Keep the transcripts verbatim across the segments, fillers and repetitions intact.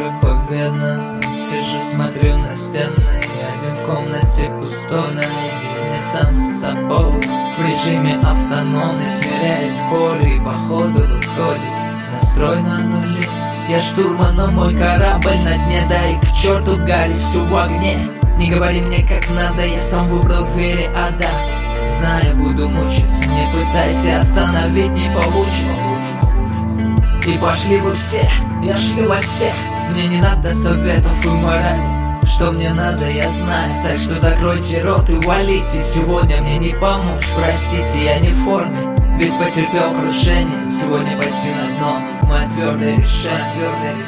кровь победна. Сижу, смотрю на стены, один в комнате пустой, наедине сам с собой. В режиме автономный, смиряясь с болью, и походу выходит настрой на нули. Я штурман, но мой корабль на дне, да и к черту Гарри, всю в огне. Не говори мне как надо, я сам выбрал двери ада. Знаю, буду мучиться, не пытайся остановить, не получится. И пошли вы все, я шлю вас всех. Мне не надо советов и морали. Что мне надо, я знаю, так что закройте рот и валите. Сегодня мне не помочь, простите, я не в форме. Ведь потерпел крушение, сегодня пойти на дно мое твердое решение.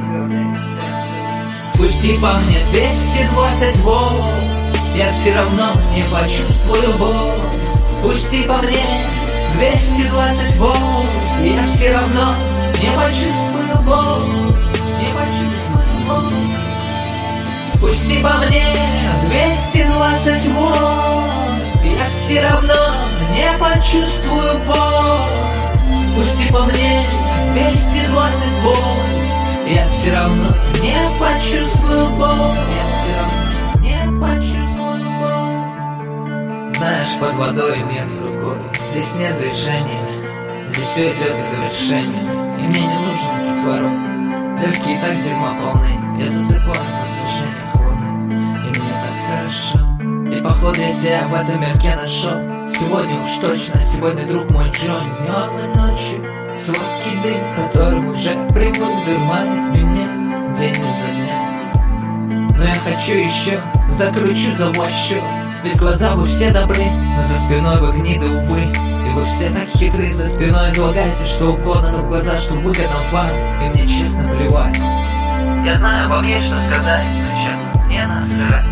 Пусти по мне двести двадцать волн, я все равно не почувствую боль. Пусти по мне двести двадцать волн, я все равно не почувствую боль. Не почувствую боль. Пусти по мне двести двадцать волн, я все равно не почувствую боль. Пусти по мне двести двадцать волн, я все равно не почувствую боль. Я все равно не почувствую боль. Знаешь, под водой нет другой, здесь нет движения, здесь все идет к завершению, и мне не нужен кислород. Легкие так дерьма полны, я засыпаю на движениях луны, и мне так хорошо. И походу я себя в этом мирке нашел. Сегодня уж точно, сегодня друг мой Джон. Днем и ночью сладкий дым, которым уже привык, дурманит меня день изо дня. Но я хочу еще, закручу за ваш счет. Ведь глаза вы все добры, но за спиной вы гниды, увы. И вы все так хитры, за спиной излагаете что угодно, но в глаза, что выгодно вам, и мне честно плевать. Я знаю, вам есть что сказать, но честно, мне насрать.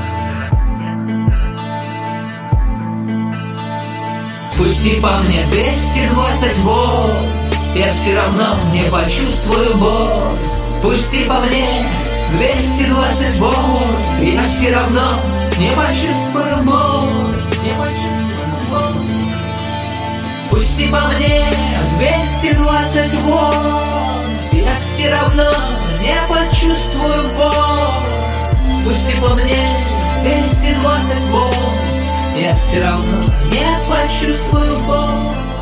Пусти по мне двести двадцать вольт, я все равно не почувствую боль. Пусти по мне двести двадцать вольт, я все равно не почувствую боль. Не почувствую боль. Пусти по мне двести двадцать вольт, я все равно не почувствую боль. Пусти по мне двести двадцать вольт, я все равно не почувствую боль.